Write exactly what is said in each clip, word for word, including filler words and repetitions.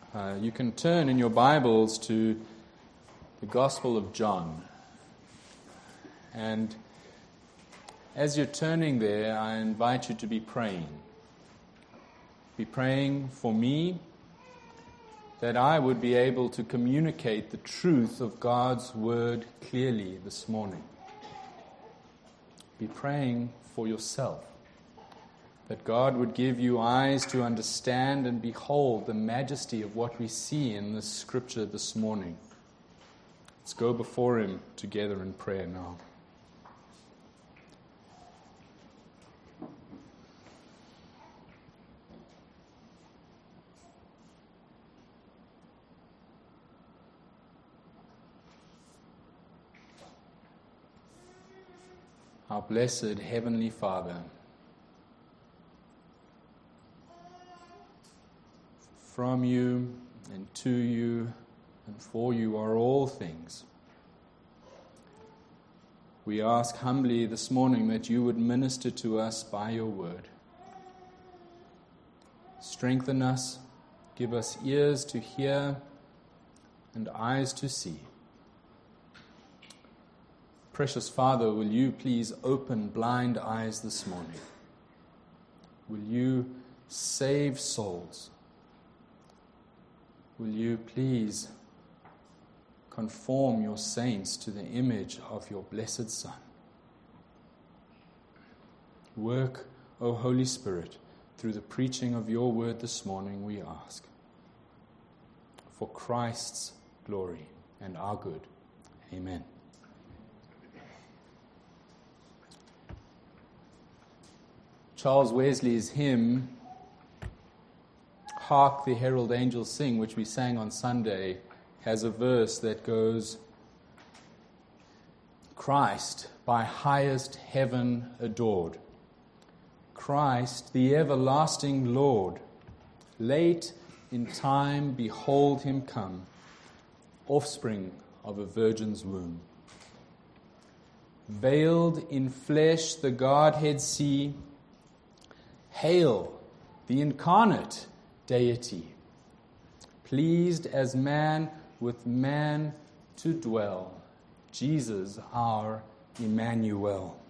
Uh, you can turn in your Bibles to the Gospel of John. And as you're turning there, I invite you to be praying. Be praying for me that I would be able to communicate the truth of God's Word clearly this morning. Be praying for yourself, that God would give you eyes to understand and behold the majesty of what we see in this scripture this morning. Let's go before Him together in prayer now. Our blessed Heavenly Father, from you and to you and for you are all things. We ask humbly this morning that you would minister to us by your word. Strengthen us, give us ears to hear and eyes to see. Precious Father, will you please open blind eyes this morning? Will you save souls? Will you please conform your saints to the image of your blessed Son? Work, O Holy Spirit, through the preaching of your word this morning, we ask. For Christ's glory and our good. Amen. Charles Wesley's hymn, Hark the Herald Angels Sing, which we sang on Sunday, has a verse that goes, Christ by highest heaven adored, Christ the everlasting Lord, late in time behold Him come, offspring of a virgin's womb. Veiled in flesh the Godhead see, hail the incarnate deity, pleased as man with man to dwell, Jesus our Emmanuel.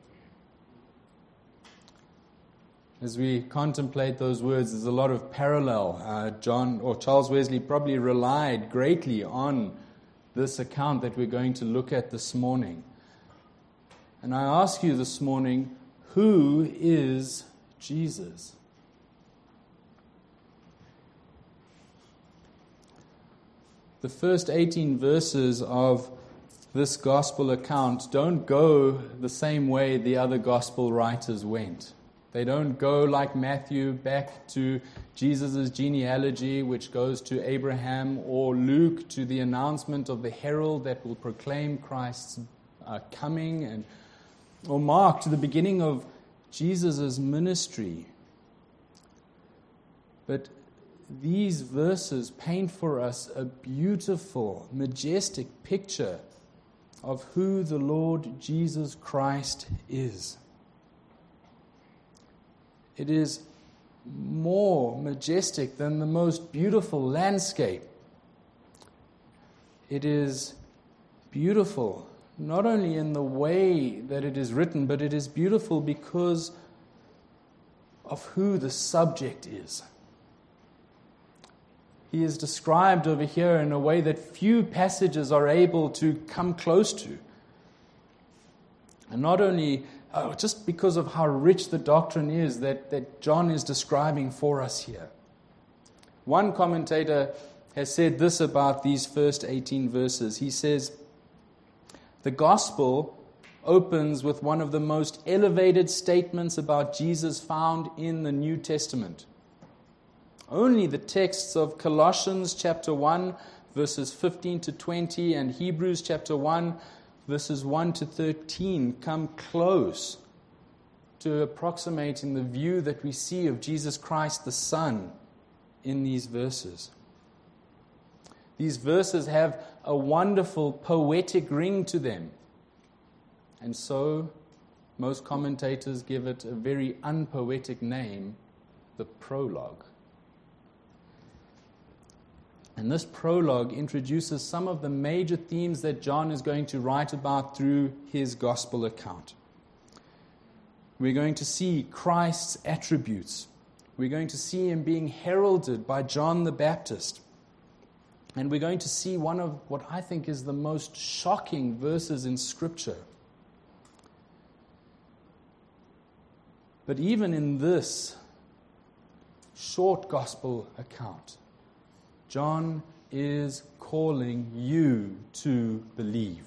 As we contemplate those words, there's a lot of parallel. Uh, John or Charles Wesley probably relied greatly on this account that we're going to look at this morning. And I ask you this morning, who is Jesus? The first eighteen verses of this gospel account don't go the same way the other gospel writers went. They don't go like Matthew back to Jesus' genealogy, which goes to Abraham, or Luke to the announcement of the herald that will proclaim Christ's uh, coming, and or Mark to the beginning of Jesus' ministry. But these verses paint for us a beautiful, majestic picture of who the Lord Jesus Christ is. It is more majestic than the most beautiful landscape. It is beautiful not only in the way that it is written, but it is beautiful because of who the subject is. He is described over here in a way that few passages are able to come close to. And not only oh, just because of how rich the doctrine is that, that John is describing for us here. One commentator has said this about these first eighteen verses. He says, the gospel opens with one of the most elevated statements about Jesus found in the New Testament. Only the texts of Colossians chapter one, verses fifteen to twenty, and Hebrews chapter one, verses one to thirteen, come close to approximating the view that we see of Jesus Christ the Son in these verses. These verses have a wonderful poetic ring to them. And so, most commentators give it a very unpoetic name, the prologue. And this prologue introduces some of the major themes that John is going to write about through his gospel account. We're going to see Christ's attributes. We're going to see him being heralded by John the Baptist. And we're going to see one of what I think is the most shocking verses in Scripture. But even in this short gospel account, John is calling you to believe.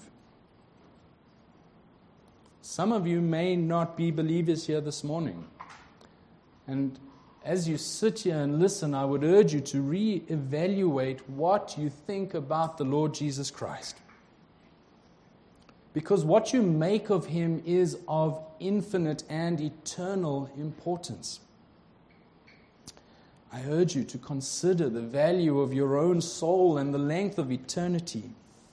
Some of you may not be believers here this morning. And as you sit here and listen, I would urge you to re-evaluate what you think about the Lord Jesus Christ. Because what you make of him is of infinite and eternal importance. I urge you to consider the value of your own soul and the length of eternity.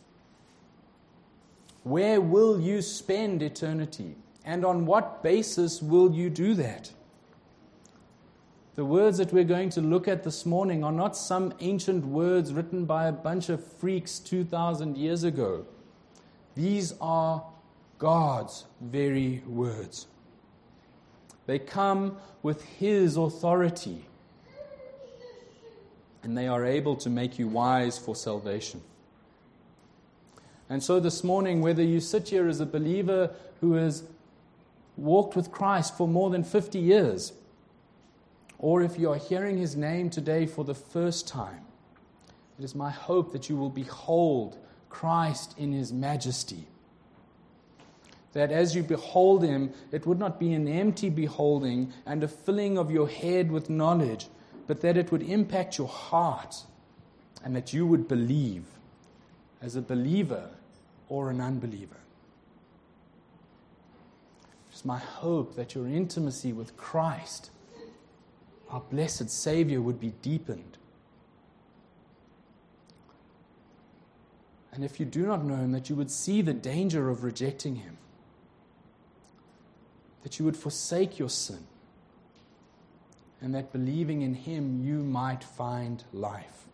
Where will you spend eternity? And on what basis will you do that? The words that we're going to look at this morning are not some ancient words written by a bunch of freaks two thousand years ago. These are God's very words. They come with his authority, and they are able to make you wise for salvation. And so this morning, whether you sit here as a believer who has walked with Christ for more than fifty years, or if you are hearing his name today for the first time, it is my hope that you will behold Christ in his majesty. That as you behold him, it would not be an empty beholding and a filling of your head with knowledge, but that it would impact your heart and that you would believe as a believer or an unbeliever. It's my hope that your intimacy with Christ, our blessed Savior, would be deepened. And if you do not know him, that you would see the danger of rejecting him, that you would forsake your sin, and that believing in him you might find life.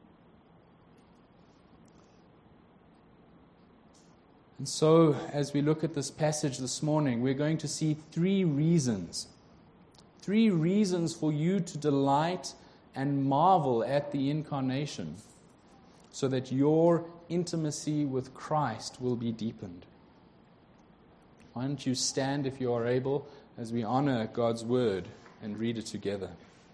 And so, as we look at this passage this morning, we're going to see three reasons. Three reasons for you to delight and marvel at the incarnation, so that your intimacy with Christ will be deepened. Why don't you stand, if you are able, as we honor God's word and read it together.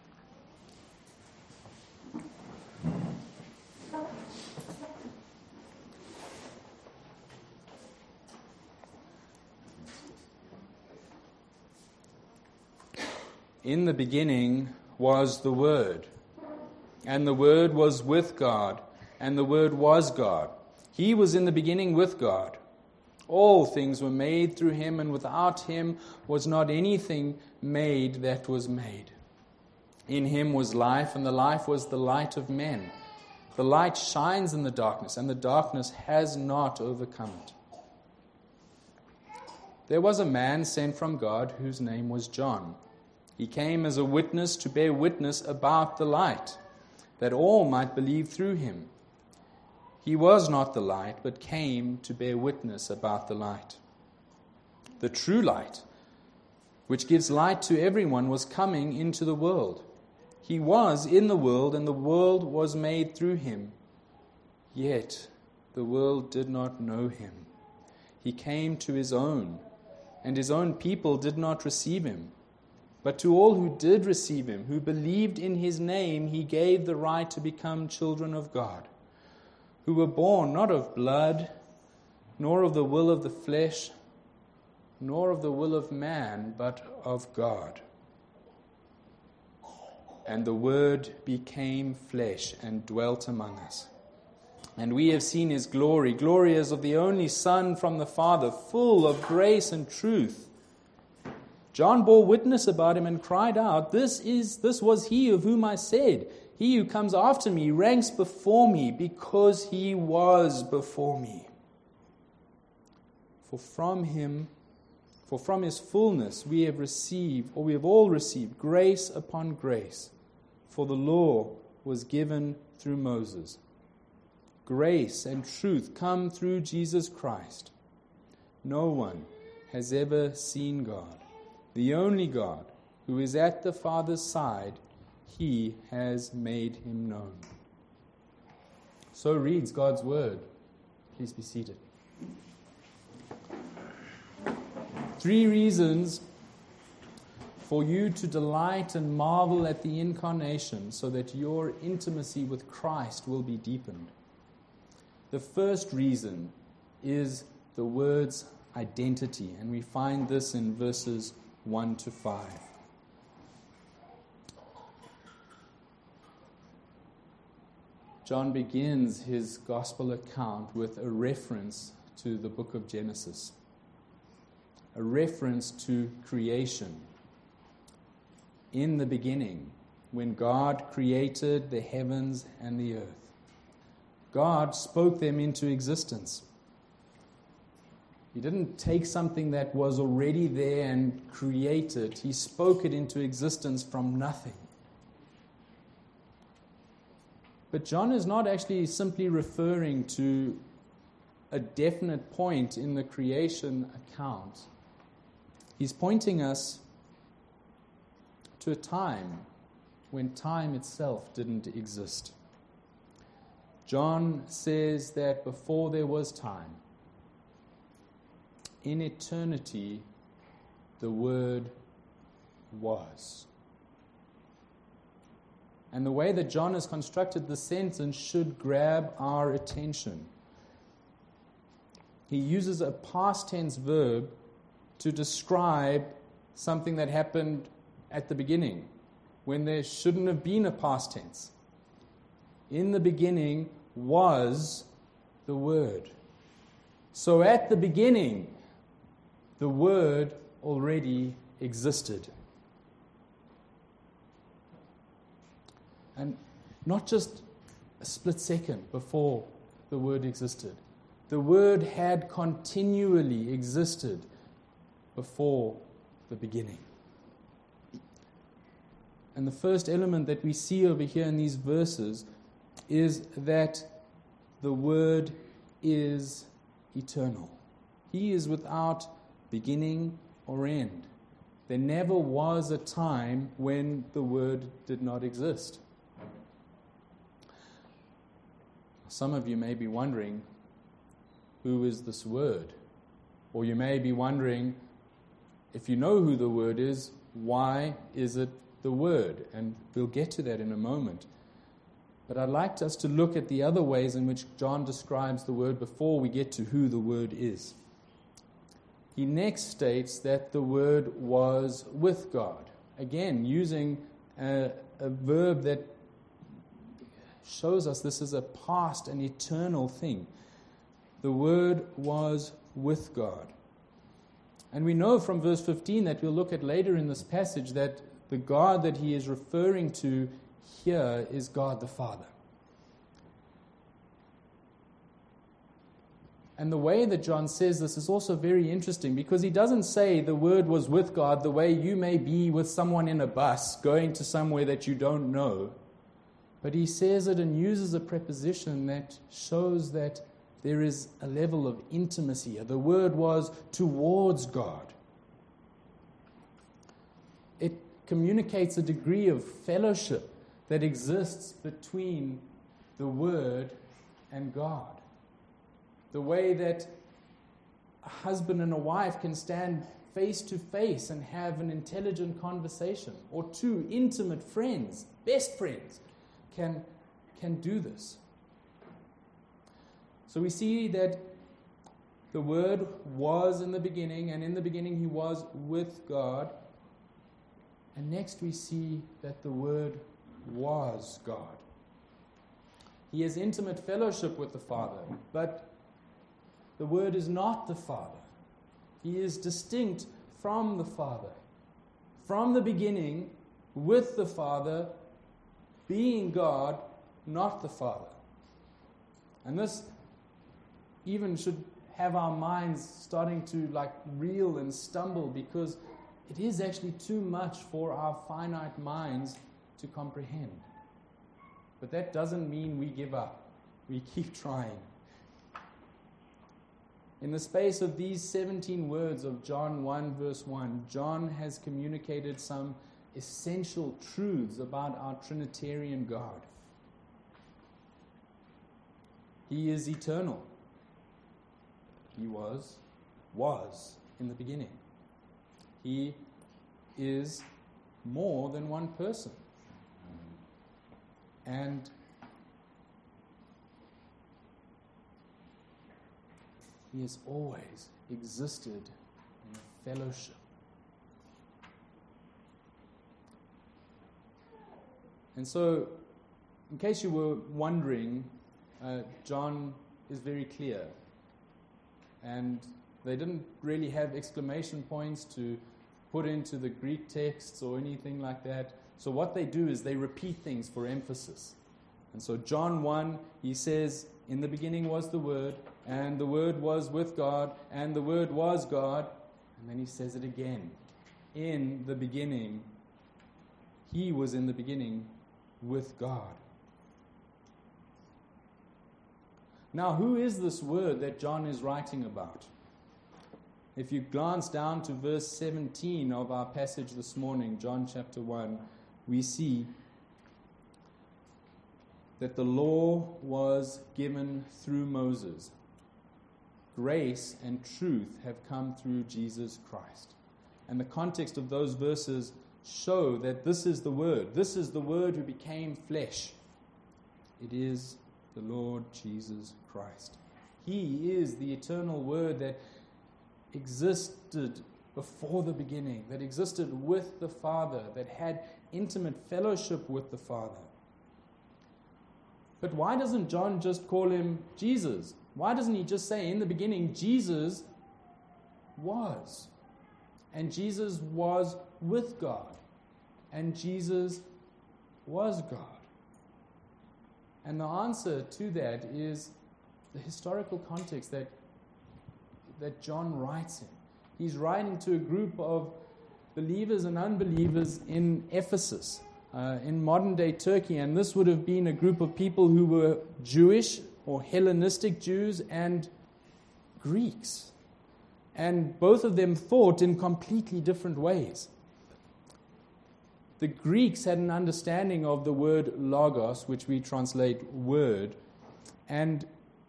In the beginning was the Word, and the Word was with God, and the Word was God. He was in the beginning with God. All things were made through him, and without him was not anything made that was made. In him was life, and the life was the light of men. The light shines in the darkness, and the darkness has not overcome it. There was a man sent from God whose name was John. He came as a witness to bear witness about the light, that all might believe through him. He was not the light, but came to bear witness about the light. The true light, which gives light to everyone, was coming into the world. He was in the world, and the world was made through him. Yet the world did not know him. He came to his own, and his own people did not receive him. But to all who did receive him, who believed in his name, he gave the right to become children of God, who were born not of blood, nor of the will of the flesh, nor of the will of man, but of God. And the Word became flesh and dwelt among us. And we have seen his glory, glory as of the only Son from the Father, full of grace and truth. John bore witness about him and cried out, This is this was he of whom I said, He who comes after me ranks before me, because he was before me. For from him, for from his fullness we have received, or we have all received, grace upon grace. For the law was given through Moses, grace and truth come through Jesus Christ. No one has ever seen God. The only God who is at the Father's side, He has made Him known. So reads God's Word. Please be seated. Three reasons for you to delight and marvel at the incarnation so that your intimacy with Christ will be deepened. The first reason is the Word's identity, and we find this in verses one to five. John begins his gospel account with a reference to the book of Genesis, a reference to creation. In the beginning, when God created the heavens and the earth, God spoke them into existence. He didn't take something that was already there and create it. He spoke it into existence from nothing. But John is not actually simply referring to a definite point in the creation account. He's pointing us to a time when time itself didn't exist. John says that before there was time, in eternity, the Word was. And the way that John has constructed the sentence should grab our attention. He uses a past tense verb to describe something that happened at the beginning, when there shouldn't have been a past tense. In the beginning was the Word. So at the beginning, the Word already existed. And not just a split second before the Word existed. The Word had continually existed before the beginning. And the first element that we see over here in these verses is that the Word is eternal. He is without beginning or end. There never was a time when the Word did not exist. Some of you may be wondering, who is this Word? Or you may be wondering, if you know who the Word is, why is it the Word? And we'll get to that in a moment. But I'd like us to look at the other ways in which John describes the Word before we get to who the Word is. He next states that the Word was with God. Again, using a, a verb that shows us this is a past and eternal thing. The Word was with God. And we know from verse fifteen that we'll look at later in this passage that the God that he is referring to here is God the Father. And the way that John says this is also very interesting, because he doesn't say the Word was with God the way you may be with someone in a bus going to somewhere that you don't know. But he says it and uses a preposition that shows that there is a level of intimacy. The Word was towards God. It communicates a degree of fellowship that exists between the Word and God. The way that a husband and a wife can stand face to face and have an intelligent conversation, or two intimate friends, best friends, can, can do this. So we see that the Word was in the beginning, and in the beginning he was with God. And next we see that the Word was God. He has intimate fellowship with the Father, but the Word is not the Father. He is distinct from the Father. From the beginning, with the Father, being God, not the Father. And this even should have our minds starting to like reel and stumble, because it is actually too much for our finite minds to comprehend. But that doesn't mean we give up. we keep trying. In the space of these seventeen words of John one verse one, John has communicated some essential truths about our Trinitarian God. He is eternal. He was, was in the beginning. He is more than one person. And He has always existed in a fellowship. And so, in case you were wondering, uh, John is very clear. And they didn't really have exclamation points to put into the Greek texts or anything like that. So what they do is they repeat things for emphasis. And so John one, he says, in the beginning was the Word, and the Word was with God, and the Word was God. And then he says it again. In the beginning, He was in the beginning with God. Now, who is this Word that John is writing about? If you glance down to verse seventeen of our passage this morning, John chapter one, we see that the law was given through Moses. Grace and truth have come through Jesus Christ. And the context of those verses show that this is the Word. This is the Word who became flesh. It is the Lord Jesus Christ. He is the eternal Word that existed before the beginning, that existed with the Father, that had intimate fellowship with the Father. But why doesn't John just call him Jesus? Why doesn't he just say, in the beginning, Jesus was? And Jesus was with God. And Jesus was God. And the answer to that is the historical context that, that John writes in. He's writing to a group of believers and unbelievers in Ephesus, uh, in modern-day Turkey. And this would have been a group of people who were Jewish or Hellenistic Jews and Greeks. And both of them thought in completely different ways. The Greeks had an understanding of the word logos, which we translate word, and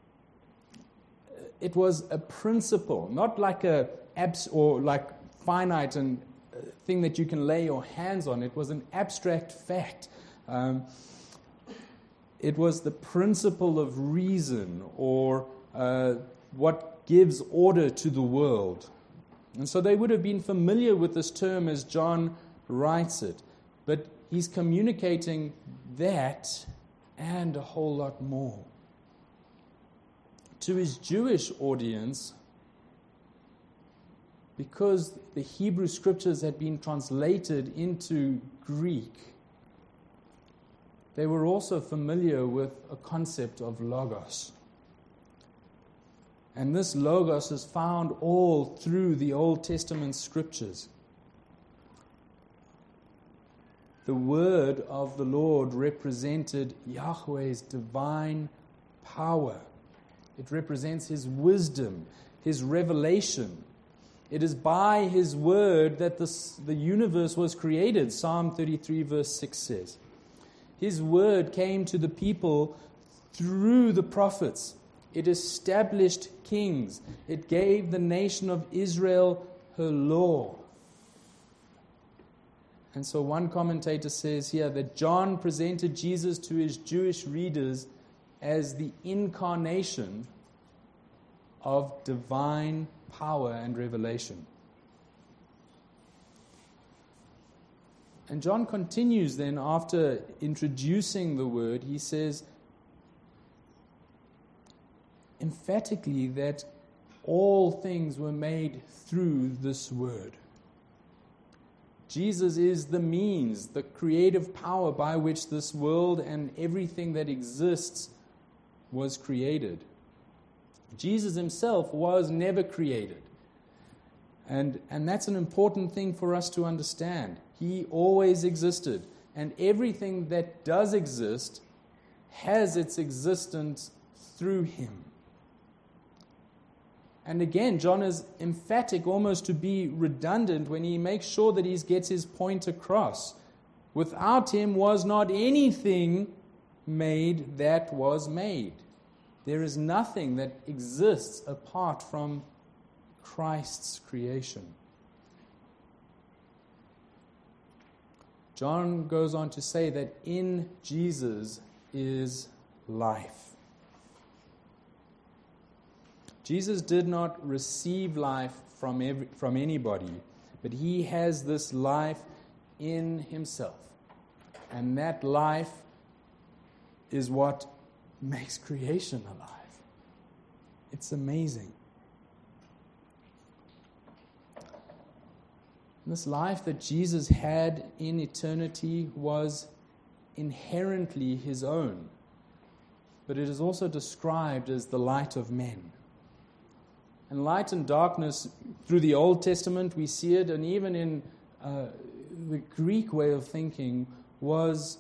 it was a principle, not like a abs or like finite and uh, thing that you can lay your hands on. It was an abstract fact. Um, it was the principle of reason, or uh, what gives order to the world. And so they would have been familiar with this term as John writes it. But he's communicating that and a whole lot more. To his Jewish audience, because the Hebrew scriptures had been translated into Greek, they were also familiar with a concept of logos. And this logos is found all through the Old Testament scriptures. The word of the Lord represented Yahweh's divine power. It represents His wisdom, His revelation. It is by His word that this, the universe was created, Psalm thirty-three verse six says. His word came to the people through the prophets. It established kings. It gave the nation of Israel her law. And so one commentator says here that John presented Jesus to his Jewish readers as the incarnation of divine power and revelation. And John continues then, after introducing the word, he says emphatically that all things were made through this word. Jesus is the means, the creative power by which this world and everything that exists was created. Jesus himself was never created. And, and that's an important thing for us to understand. He always existed. And everything that does exist has its existence through him. And again, John is emphatic, almost to be redundant, when he makes sure that he gets his point across. Without him was not anything made that was made. There is nothing that exists apart from Christ's creation. John goes on to say that in Jesus is life. Jesus did not receive life from every, from anybody, but he has this life in himself. And that life is what makes creation alive. It's amazing. This life that Jesus had in eternity was inherently his own, but it is also described as the light of men. And light and darkness, through the Old Testament, we see it, and even in uh, the Greek way of thinking, was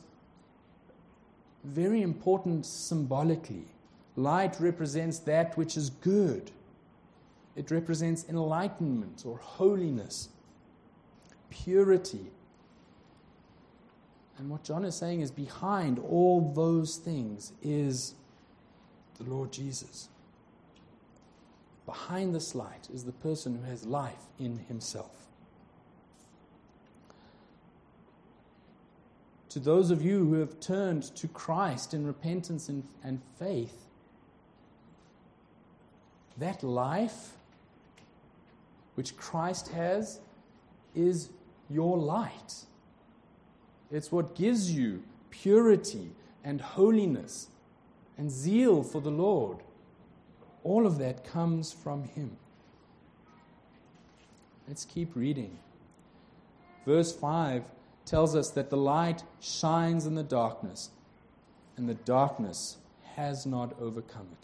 very important symbolically. Light represents that which is good. It represents enlightenment or holiness, purity. And what John is saying is behind all those things is the Lord Jesus. Behind this light is the person who has life in himself. To those of you who have turned to Christ in repentance and, and faith, that life which Christ has is your light. It's what gives you purity and holiness and zeal for the Lord. All of that comes from him. Let's keep reading. Verse five tells us that the light shines in the darkness, and the darkness has not overcome it.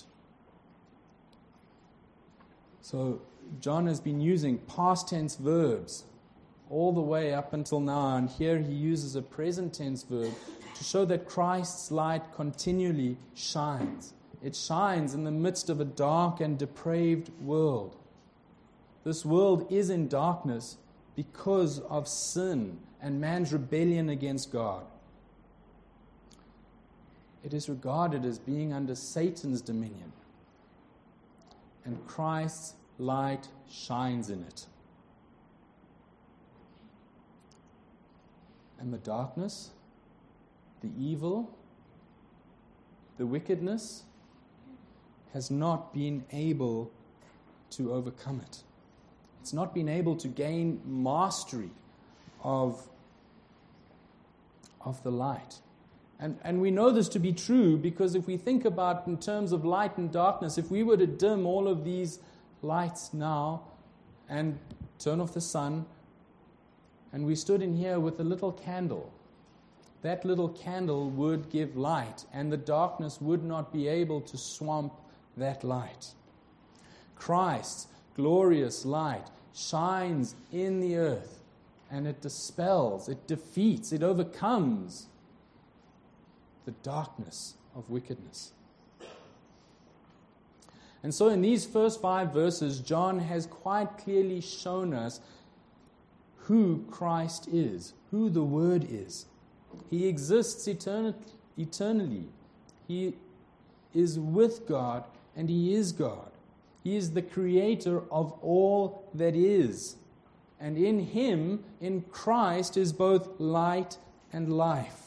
So John has been using past tense verbs all the way up until now, and here he uses a present tense verb to show that Christ's light continually shines. It shines in the midst of a dark and depraved world. This world is in darkness because of sin and man's rebellion against God. It is regarded as being under Satan's dominion, and Christ's light shines in it. And the darkness, the evil, the wickedness has not been able to overcome it. It's not been able to gain mastery of, of the light. And, and we know this to be true because if we think about in terms of light and darkness, if we were to dim all of these lights now and turn off the sun, and we stood in here with a little candle, that little candle would give light, and the darkness would not be able to swamp that light. Christ's glorious light shines in the earth, and it dispels, it defeats, it overcomes the darkness of wickedness. And so in these first five verses, John has quite clearly shown us who Christ is, who the Word is. He exists etern- eternally. He is with God, and He is God. He is the creator of all that is. And in Him, in Christ, is both light and life.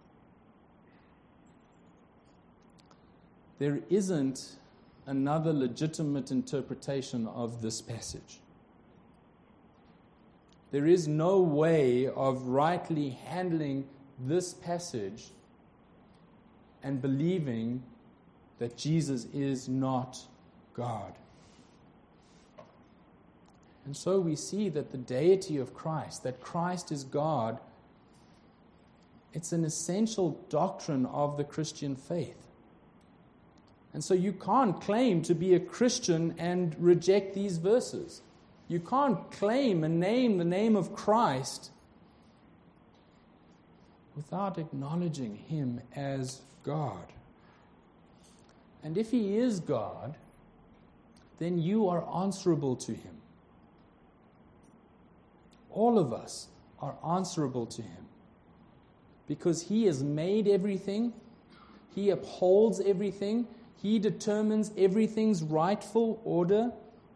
There isn't another legitimate interpretation of this passage. There is no way of rightly handling this passage and believing that Jesus is not God. And so we see that the deity of Christ, that Christ is God, it's an essential doctrine of the Christian faith. And so you can't claim to be a Christian and reject these verses. You can't claim and name the name of Christ without acknowledging Him as God. And if He is God, then you are answerable to Him. All of us are answerable to Him. Because He has made everything, He upholds everything, He determines everything's rightful order.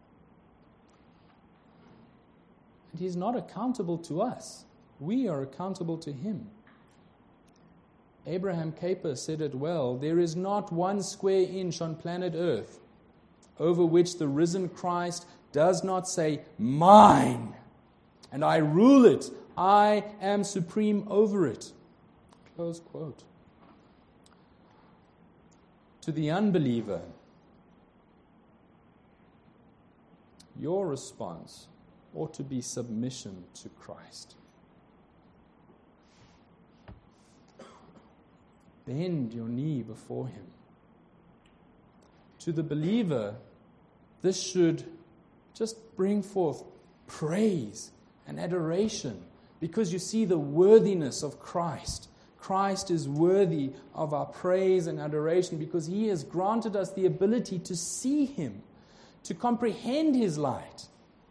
And He's not accountable to us. We are accountable to Him. Abraham Kuyper said it well, there is not one square inch on planet Earth over which the risen Christ does not say, mine, and I rule it, I am supreme over it. Close quote. To the unbeliever, your response ought to be submission to Christ. Bend your knee before Him. To the believer, this should just bring forth praise and adoration, because you see the worthiness of Christ. Christ is worthy of our praise and adoration because He has granted us the ability to see Him, to comprehend His light.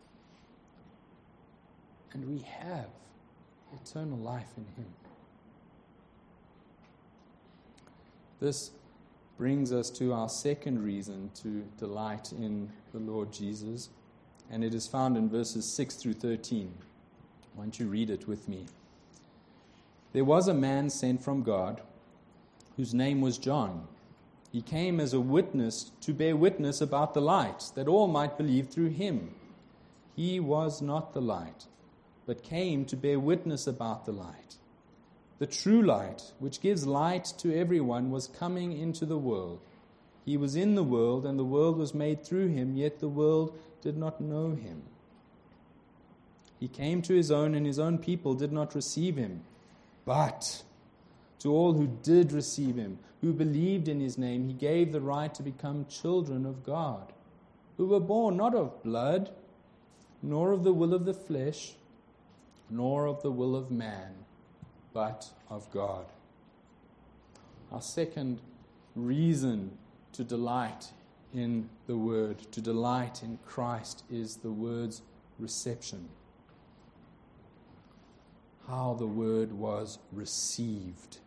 And we have eternal life in Him. This brings us to our second reason to delight in the Lord Jesus, and it is found in verses six through thirteen. Why don't you read it with me? There was a man sent from God, whose name was John. He came as a witness to bear witness about the light, that all might believe through him. He was not the light, but came to bear witness about the light. The true light, which gives light to everyone, was coming into the world. He was in the world, and the world was made through him, yet the world did not know him. He came to his own, and his own people did not receive him. But to all who did receive him, who believed in his name, he gave the right to become children of God, who were born not of blood, nor of the will of the flesh, nor of the will of man, but of God. Our second reason to delight in the Word, to delight in Christ, is the Word's reception. How the Word was received.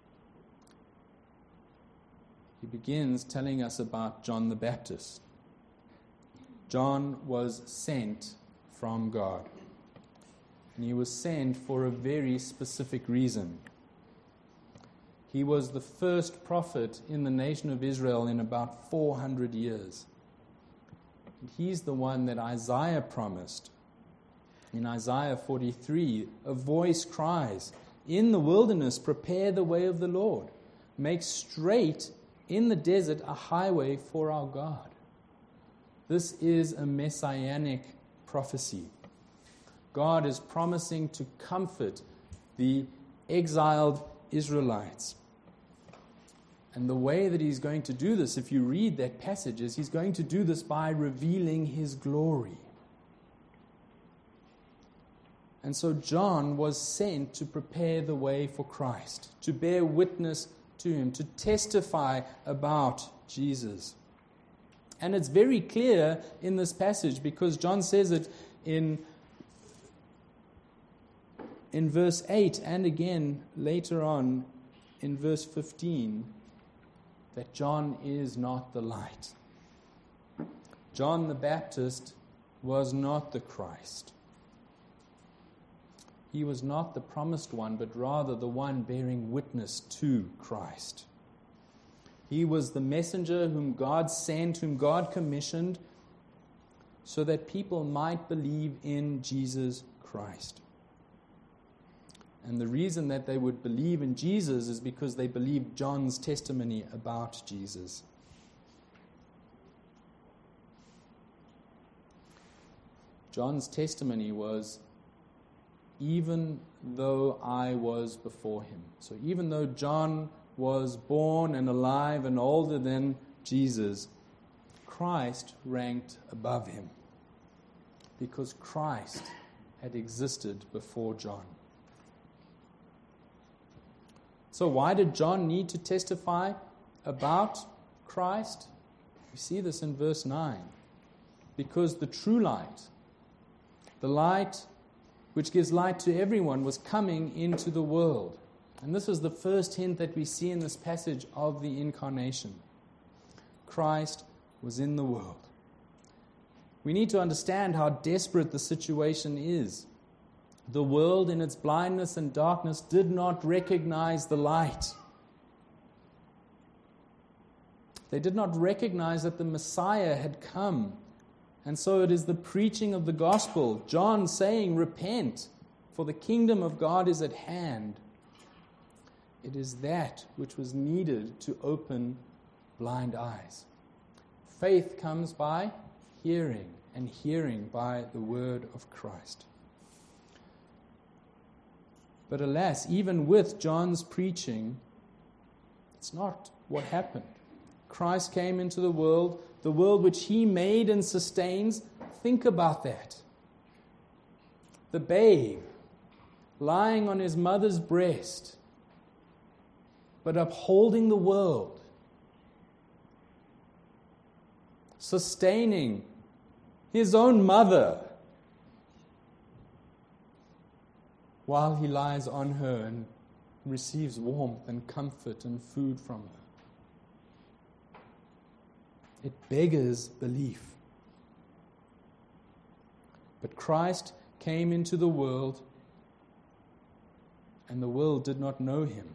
He begins telling us about John the Baptist. John was sent from God. And he was sent for a very specific reason. He was the first prophet in the nation of Israel in about four hundred years. And he's the one that Isaiah promised. In Isaiah forty-three, a voice cries, "In the wilderness, prepare the way of the Lord. Make straight in the desert a highway for our God." This is a messianic prophecy. God is promising to comfort the exiled Israelites. And the way that He's going to do this, if you read that passage, is He's going to do this by revealing His glory. And so John was sent to prepare the way for Christ, to bear witness to Him, to testify about Jesus. And it's very clear in this passage because John says it in In verse eight, and again later on in verse fifteen, that John is not the light. John the Baptist was not the Christ. He was not the promised one, but rather the one bearing witness to Christ. He was the messenger whom God sent, whom God commissioned, so that people might believe in Jesus Christ. And the reason that they would believe in Jesus is because they believed John's testimony about Jesus. John's testimony was, even though I was before him. So even though John was born and alive and older than Jesus, Christ ranked above him, because Christ had existed before John. So why did John need to testify about Christ, we see this in verse nine, because the true light, the light which gives light to everyone, was coming into the world. And this is the first hint that we see in this passage of the incarnation. Christ was in the world. We need to understand how desperate the situation is. The world, in its blindness and darkness, did not recognize the light. They did not recognize that the Messiah had come. And so it is the preaching of the gospel, John saying, "Repent, for the kingdom of God is at hand." It is that which was needed to open blind eyes. Faith comes by hearing, and hearing by the word of Christ. But alas, even with John's preaching, it's not what happened. Christ came into the world, the world which he made and sustains. Think about that. The babe lying on his mother's breast, but upholding the world, sustaining his own mother while he lies on her and receives warmth and comfort and food from her. It beggars belief. But Christ came into the world, and the world did not know him.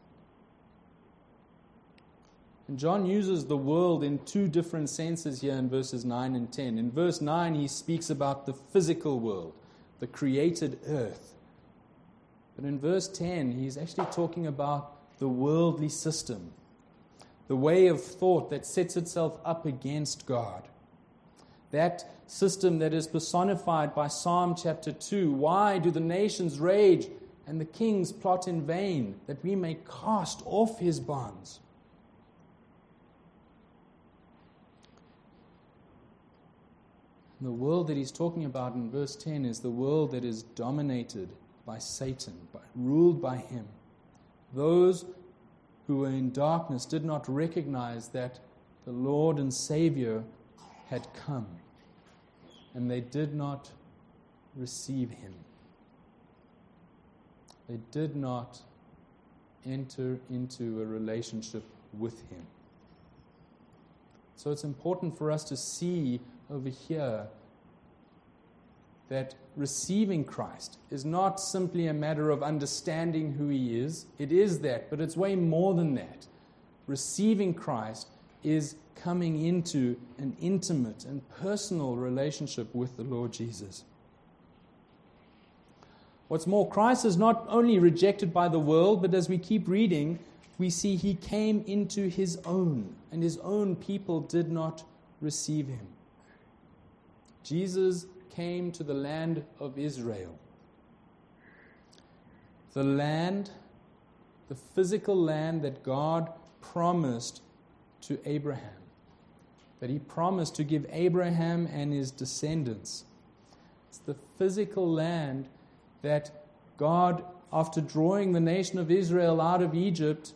And John uses the world in two different senses here in verses nine and ten. In verse nine, he speaks about the physical world, the created earth. But in verse ten, he's actually talking about the worldly system, the way of thought that sets itself up against God. That system that is personified by Psalm chapter two. Why do the nations rage and the kings plot in vain, that we may cast off his bonds? The world that he's talking about in verse ten is the world that is dominated by Satan, by, ruled by him. Those who were in darkness did not recognize that the Lord and Savior had come, and they did not receive him. They did not enter into a relationship with him. So it's important for us to see over here that receiving Christ is not simply a matter of understanding who he is. It is that, but it's way more than that. Receiving Christ is coming into an intimate and personal relationship with the Lord Jesus. What's more, Christ is not only rejected by the world, but as we keep reading, we see he came into his own, and his own people did not receive him. Jesus came to the land of Israel. The land, the physical land that God promised to Abraham, that he promised to give Abraham and his descendants. It's the physical land that God, after drawing the nation of Israel out of Egypt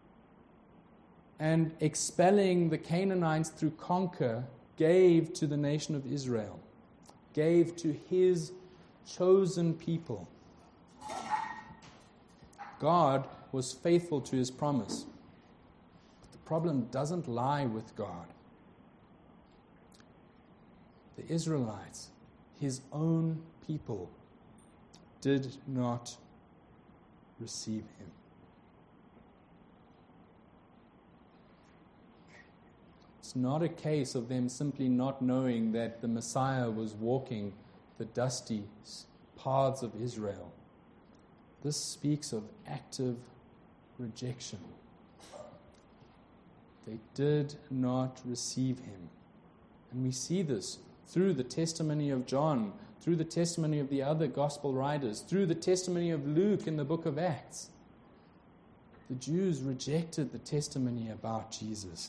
and expelling the Canaanites through conquer, gave to the nation of Israel, gave to his chosen people. God was faithful to his promise. But the problem doesn't lie with God. The Israelites, his own people, did not receive him. It's not a case of them simply not knowing that the Messiah was walking the dusty paths of Israel. This speaks of active rejection. They did not receive him. And we see this through the testimony of John, through the testimony of the other gospel writers, through the testimony of Luke in the book of Acts. The Jews rejected the testimony about Jesus.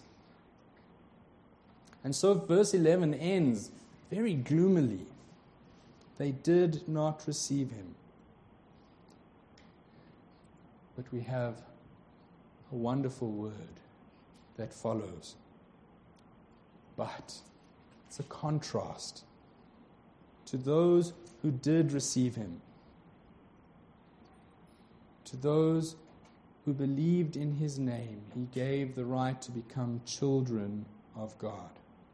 And so verse eleven ends very gloomily. They did not receive him. But we have a wonderful word that follows. but. It's a contrast to those who did receive him, to those who believed in his name. He gave the right to become children of God.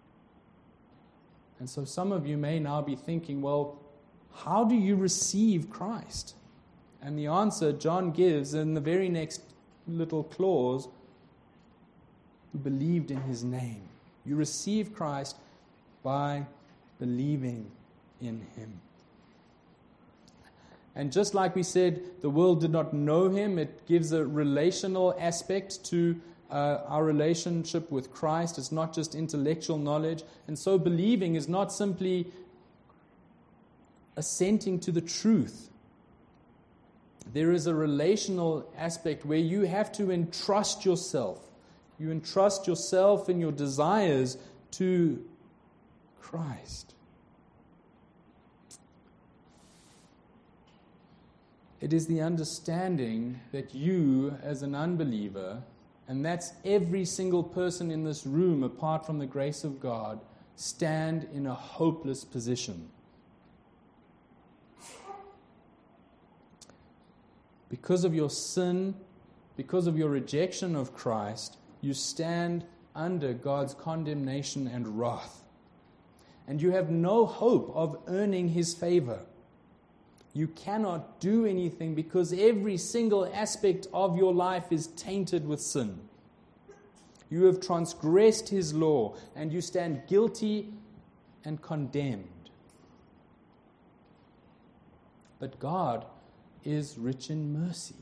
And so some of you may now be thinking, well, how do you receive Christ? And the answer John gives in the very next little clause, who believed in his name. You receive Christ by believing in him. And just like we said, the world did not know him. It gives a relational aspect to uh, our relationship with Christ. It's not just intellectual knowledge. And so believing is not simply assenting to the truth. There is a relational aspect where you have to entrust yourself. You entrust yourself and your desires to Christ. It is the understanding that you, as an unbeliever, and that's every single person in this room apart from the grace of God, stand in a hopeless position. Because of your sin, because of your rejection of Christ, you stand under God's condemnation and wrath. And you have no hope of earning his favor. You cannot do anything because every single aspect of your life is tainted with sin. You have transgressed his law, and you stand guilty and condemned. But God is rich in mercy.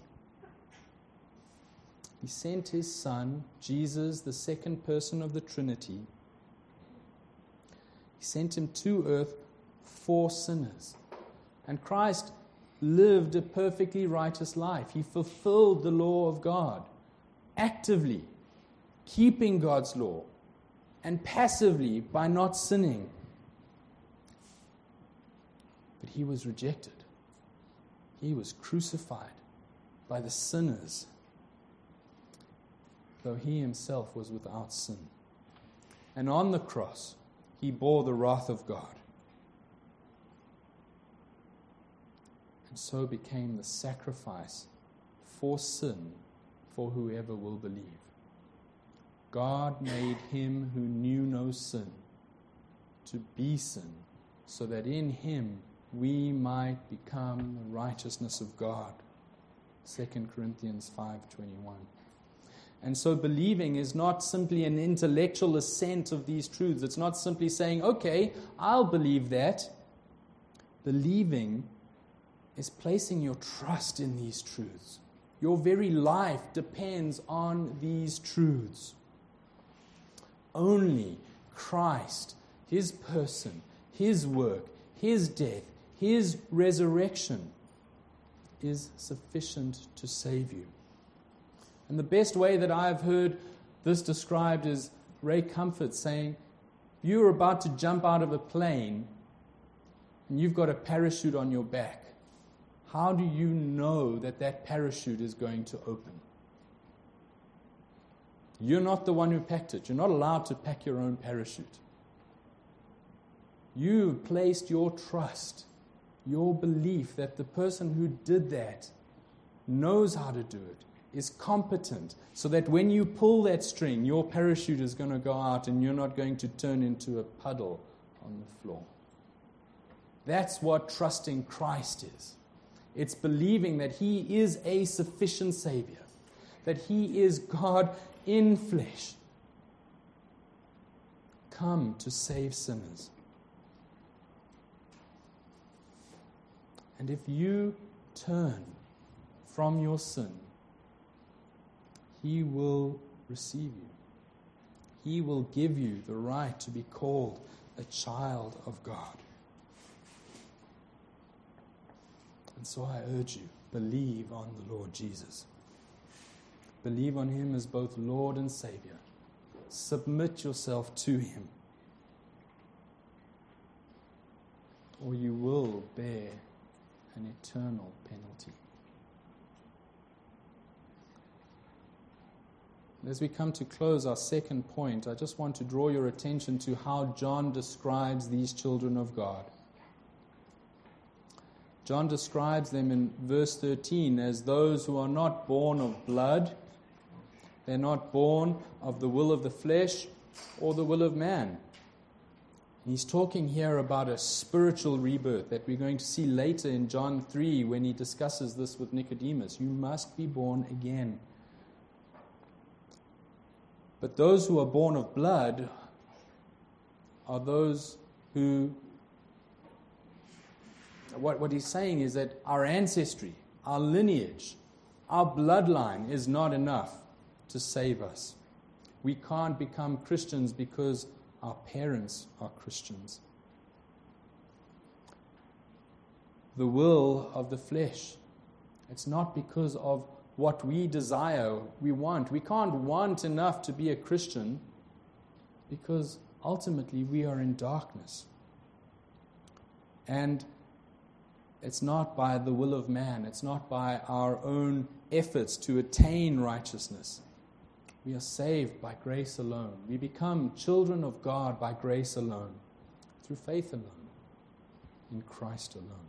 He sent his Son, Jesus, the second person of the Trinity. He sent him to earth for sinners. And Christ lived a perfectly righteous life. He fulfilled the law of God, actively keeping God's law, and passively by not sinning. But he was rejected. He was crucified by the sinners, though he himself was without sin. And on the cross, he bore the wrath of God, and so became the sacrifice for sin for whoever will believe. God made him who knew no sin to be sin, so that in him we might become the righteousness of God. Second Corinthians five twenty-one. And so believing is not simply an intellectual assent of these truths. It's not simply saying, okay, I'll believe that. Believing is placing your trust in these truths. Your very life depends on these truths. Only Christ, his person, his work, his death, his resurrection is sufficient to save you. And the best way that I've heard this described is Ray Comfort saying, you're about to jump out of a plane and you've got a parachute on your back. How do you know that that parachute is going to open? You're not the one who packed it. You're not allowed to pack your own parachute. You placed your trust, your belief that the person who did that knows how to do it, is competent, so that when you pull that string, your parachute is going to go out and you're not going to turn into a puddle on the floor. That's what trusting Christ is. It's believing that he is a sufficient Savior, that he is God in flesh, come to save sinners. And if you turn from your sin, he will receive you. He will give you the right to be called a child of God. And so I urge you, believe on the Lord Jesus. Believe on him as both Lord and Savior. Submit yourself to him, or you will bear an eternal penalty. As we come to close our second point, I just want to draw your attention to how John describes these children of God. John describes them in verse thirteen as those who are not born of blood, they're not born of the will of the flesh or the will of man. He's talking here about a spiritual rebirth that we're going to see later in John three when he discusses this with Nicodemus. You must be born again. But those who are born of blood are those who, what, what he's saying is that our ancestry, our lineage, our bloodline is not enough to save us. We can't become Christians because our parents are Christians. The will of the flesh, it's not because of what we desire, we want. We can't want enough to be a Christian because ultimately we are in darkness. And it's not by the will of man. It's not by our own efforts to attain righteousness. We are saved by grace alone. We become children of God by grace alone, through faith alone, in Christ alone.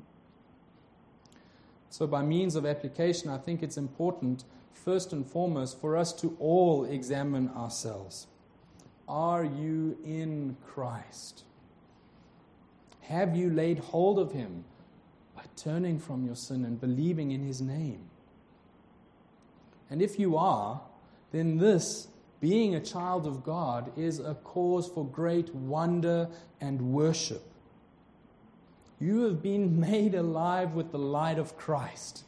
So by means of application, I think it's important, first and foremost, for us to all examine ourselves. Are you in Christ? Have you laid hold of Him by turning from your sin and believing in His name? And if you are, then this, being a child of God, is a cause for great wonder and worship. You have been made alive with the light of Christ.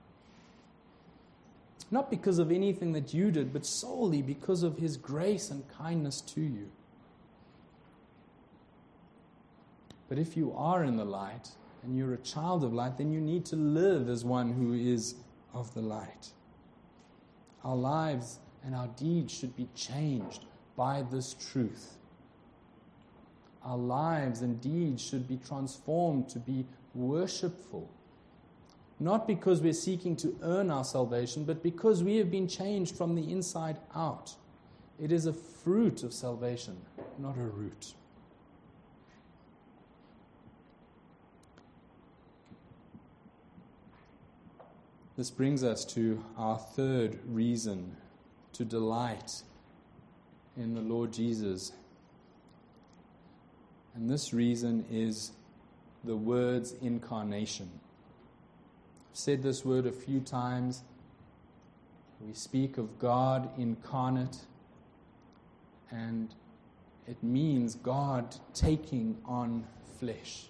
Not because of anything that you did, but solely because of His grace and kindness to you. But if you are in the light, and you're a child of light, then you need to live as one who is of the light. Our lives and our deeds should be changed by this truth. Our lives and deeds should be transformed to be worshipful. Not because we're seeking to earn our salvation, but because we have been changed from the inside out. It is a fruit of salvation, not a root. This brings us to our third reason to delight in the Lord Jesus. And this reason is the word's incarnation. I've said this word a few times. We speak of God incarnate, and it means God taking on flesh.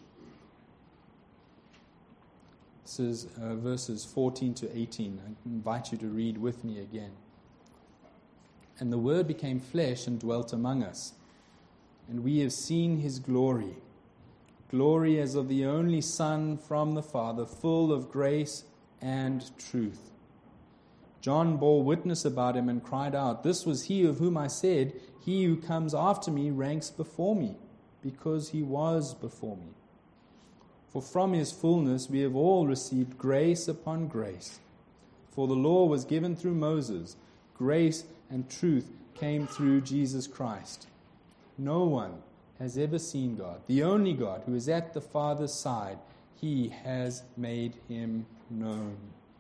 This is uh, verses fourteen to eighteen. I invite you to read with me again. And the Word became flesh and dwelt among us. And we have seen His glory, glory as of the only Son from the Father, full of grace and truth. John bore witness about Him and cried out, "This was He of whom I said, He who comes after me ranks before me, because He was before me. For from His fullness we have all received grace upon grace. For the law was given through Moses, grace and truth came through Jesus Christ. No one has ever seen God, the only God who is at the Father's side. He has made Him known."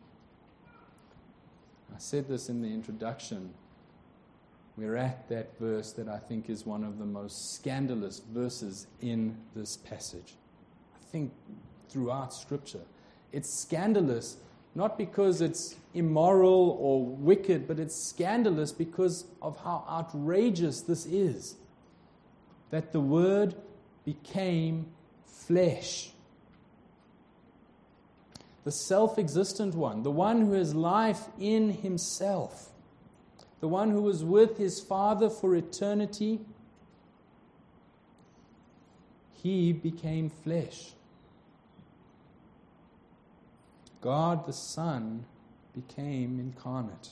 I said this in the introduction. We're at that verse that I think is one of the most scandalous verses in this passage. I think throughout Scripture. It's scandalous not because it's immoral or wicked, but it's scandalous because of how outrageous this is. That the Word became flesh. The self-existent one, the one who has life in Himself, the one who was with His Father for eternity, He became flesh. God the Son became incarnate.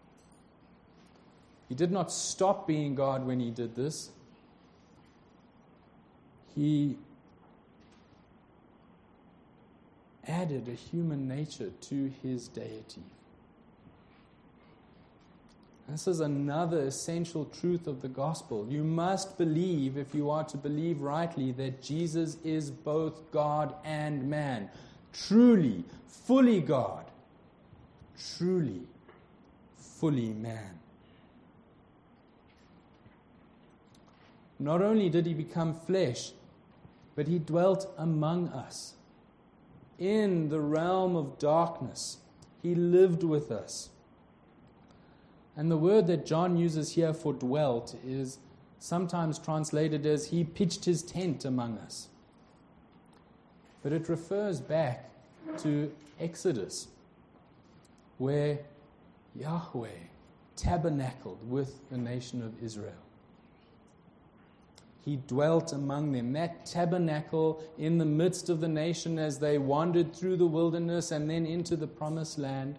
He did not stop being God when He did this. He added a human nature to His deity. This is another essential truth of the gospel. You must believe, if you are to believe rightly, that Jesus is both God and man. Truly, fully God. Truly, fully man. Not only did he become flesh, but he dwelt among us. In the realm of darkness, he lived with us. And the word that John uses here for dwelt is sometimes translated as he pitched his tent among us. But it refers back to Exodus, where Yahweh tabernacled with the nation of Israel. He dwelt among them. That tabernacle in the midst of the nation as they wandered through the wilderness and then into the promised land.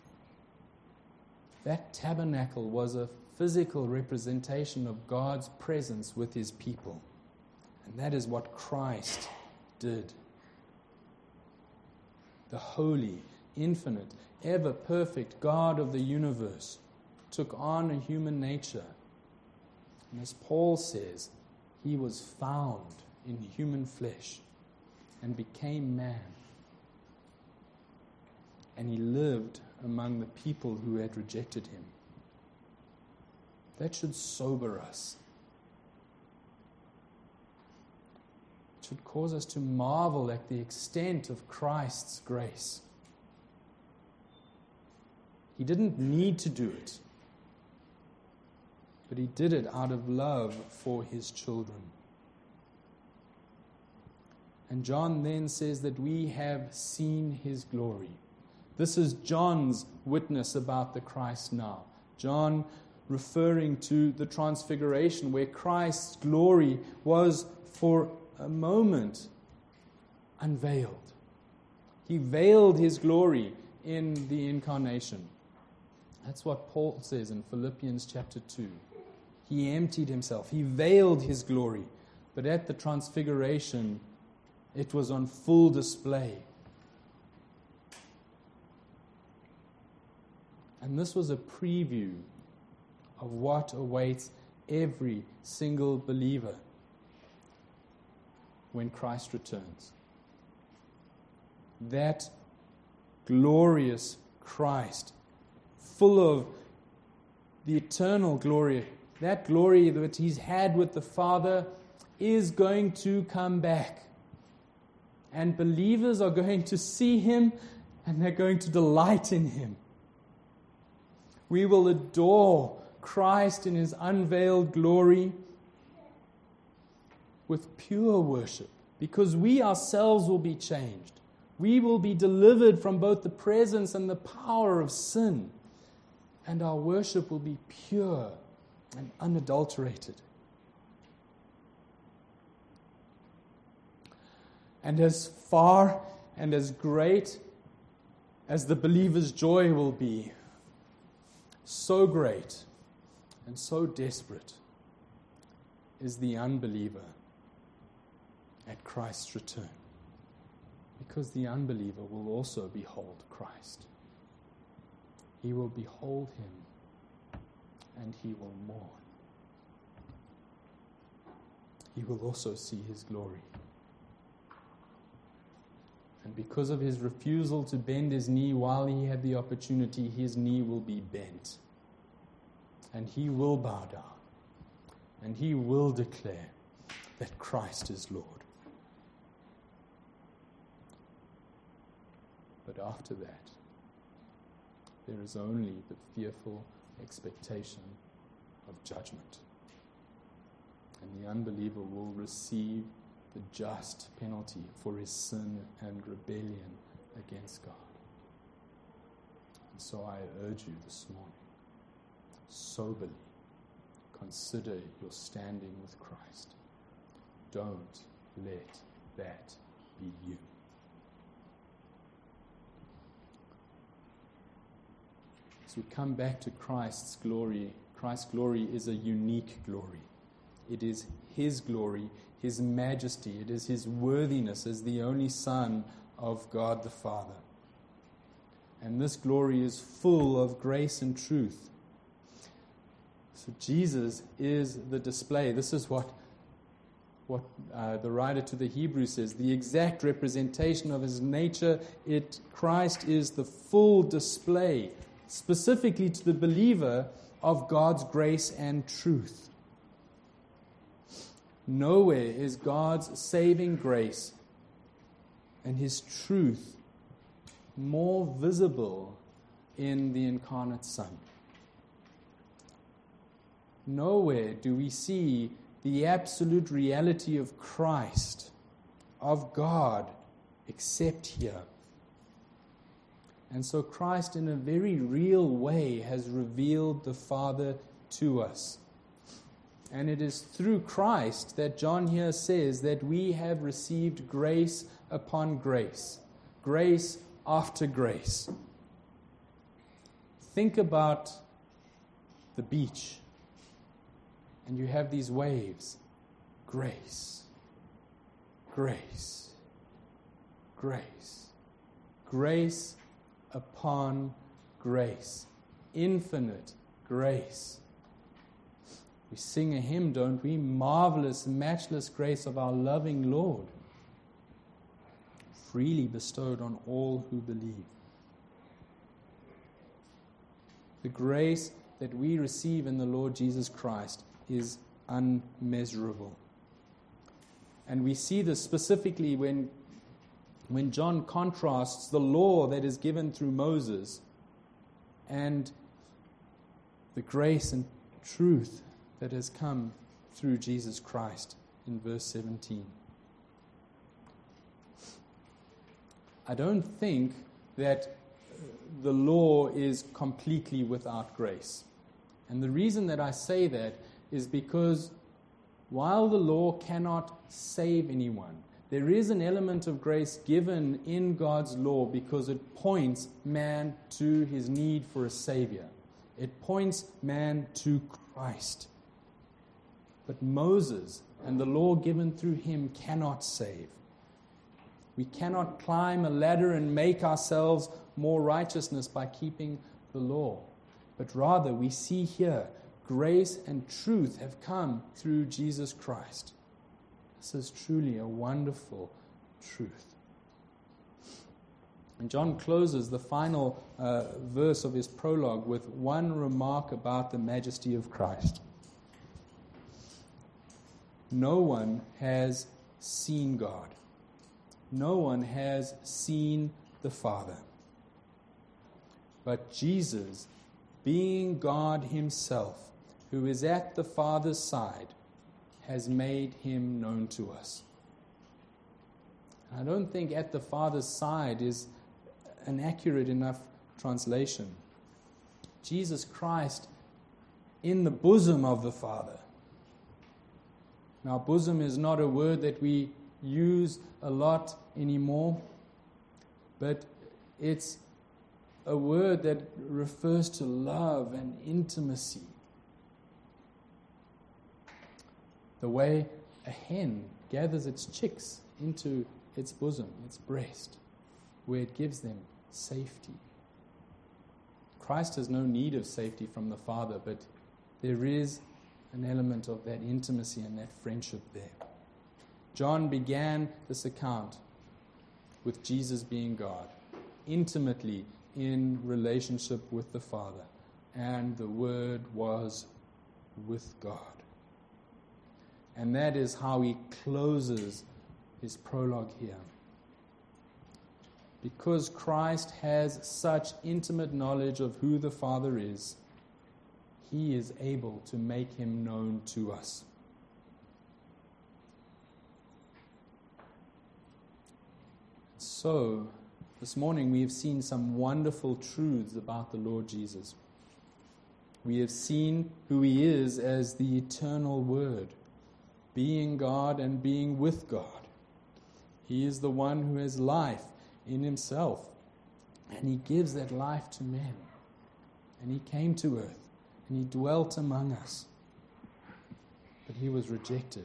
That tabernacle was a physical representation of God's presence with his people. And that is what Christ did. The holy, infinite, ever perfect God of the universe took on a human nature. And as Paul says, he was found in human flesh and became man. And he lived among the people who had rejected him. That should sober us. It should cause us to marvel at the extent of Christ's grace. He didn't need to do it, but he did it out of love for his children. And John then says that we have seen his glory. This is John's witness about the Christ now. John referring to the transfiguration where Christ's glory was for a moment unveiled. He veiled his glory in the incarnation. That's what Paul says in Philippians chapter two. He emptied himself. He veiled his glory. But at the transfiguration, it was on full display. And this was a preview of what awaits every single believer when Christ returns. That glorious Christ, full of the eternal glory, that glory that he's had with the Father, is going to come back. And believers are going to see him and they're going to delight in him. We will adore Christ in his unveiled glory with pure worship, because we ourselves will be changed. We will be delivered from both the presence and the power of sin, and our worship will be pure and unadulterated. And as far and as great as the believer's joy will be, so great and so desperate is the unbeliever at Christ's return, because the unbeliever will also behold Christ. He will behold him and he will mourn. He will also see his glory. And because of his refusal to bend his knee while he had the opportunity, his knee will be bent. And he will bow down. And he will declare that Christ is Lord. But after that, there is only the fearful expectation of judgment. And the unbeliever will receive the just penalty for his sin and rebellion against God. And so I urge you this morning, soberly consider your standing with Christ. Don't let that be you. As we come back to Christ's glory, Christ's glory is a unique glory. It is his glory, his majesty. It is his worthiness as the only Son of God the Father. And this glory is full of grace and truth. So Jesus is the display. This is what, what uh, the writer to the Hebrews says, the exact representation of his nature. It Christ is the full display, specifically to the believer, of God's grace and truth. Nowhere is God's saving grace and his truth more visible in the incarnate Son. Nowhere do we see the absolute reality of Christ, of God, except here. And so Christ, in a very real way, has revealed the Father to us. And it is through Christ that John here says that we have received grace upon grace, grace after grace. Think about the beach, and you have these waves. Grace, grace, grace, grace upon grace, infinite grace. We sing a hymn, don't we? Marvelous, matchless grace of our loving Lord, freely bestowed on all who believe. The grace that we receive in the Lord Jesus Christ is unmeasurable. And we see this specifically when, when John contrasts the law that is given through Moses and the grace and truth that has come through Jesus Christ in verse seventeen. I don't think that the law is completely without grace. And the reason that I say that is because while the law cannot save anyone, there is an element of grace given in God's law because it points man to his need for a Savior. It points man to Christ. But Moses and the law given through him cannot save. We cannot climb a ladder and make ourselves more righteousness by keeping the law. But rather, we see here, grace and truth have come through Jesus Christ. This is truly a wonderful truth. And John closes the final uh, verse of his prologue with one remark about the majesty of Christ. No one has seen God. No one has seen the Father. But Jesus, being God himself, who is at the Father's side, has made him known to us. I don't think at the Father's side is an accurate enough translation. Jesus Christ in the bosom of the Father. Now, bosom is not a word that we use a lot anymore, but it's a word that refers to love and intimacy. The way a hen gathers its chicks into its bosom, its breast, where it gives them safety. Christ has no need of safety from the Father, but there is an element of that intimacy and that friendship there. John began this account with Jesus being God, intimately in relationship with the Father, and the Word was with God. And that is how he closes his prologue here. Because Christ has such intimate knowledge of who the Father is, he is able to make him known to us. So, this morning we have seen some wonderful truths about the Lord Jesus. We have seen who he is as the eternal Word, being God and being with God. He is the one who has life in himself, and he gives that life to men. And he came to earth, and he dwelt among us. But he was rejected.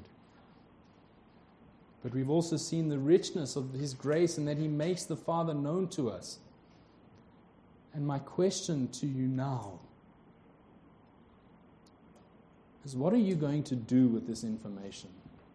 But we've also seen the richness of his grace and that he makes the Father known to us. And my question to you now, is what are you going to do with this information?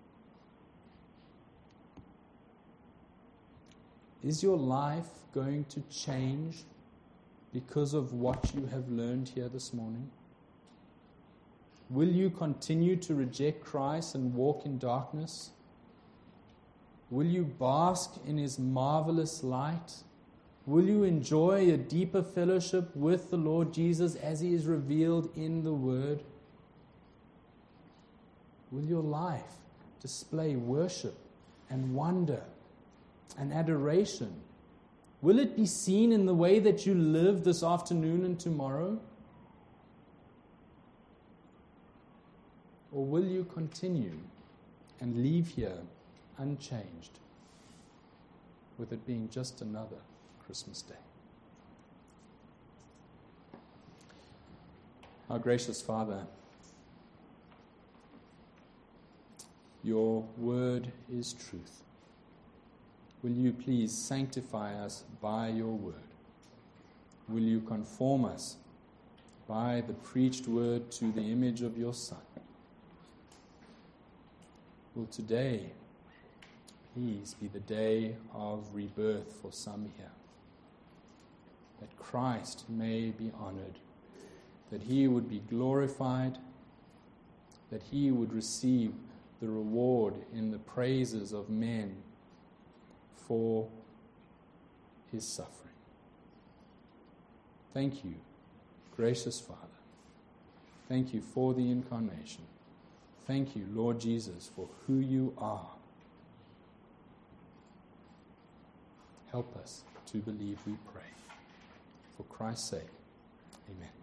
Is your life going to change because of what you have learned here this morning? Will you continue to reject Christ and walk in darkness? Will you bask in His marvelous light? Will you enjoy a deeper fellowship with the Lord Jesus as He is revealed in the Word? Will your life display worship and wonder and adoration? Will it be seen in the way that you live this afternoon and tomorrow? Or will you continue and leave here unchanged, with it being just another Christmas Day? Our gracious Father, your word is truth. Will you please sanctify us by your word? Will you conform us by the preached word to the image of your Son? Will today please be the day of rebirth for some here, that Christ may be honored, that He would be glorified, that He would receive the reward in the praises of men for His suffering. Thank you, gracious Father. Thank you for the incarnation. Thank you, Lord Jesus, for who you are. Help us to believe, we pray. For Christ's sake, amen.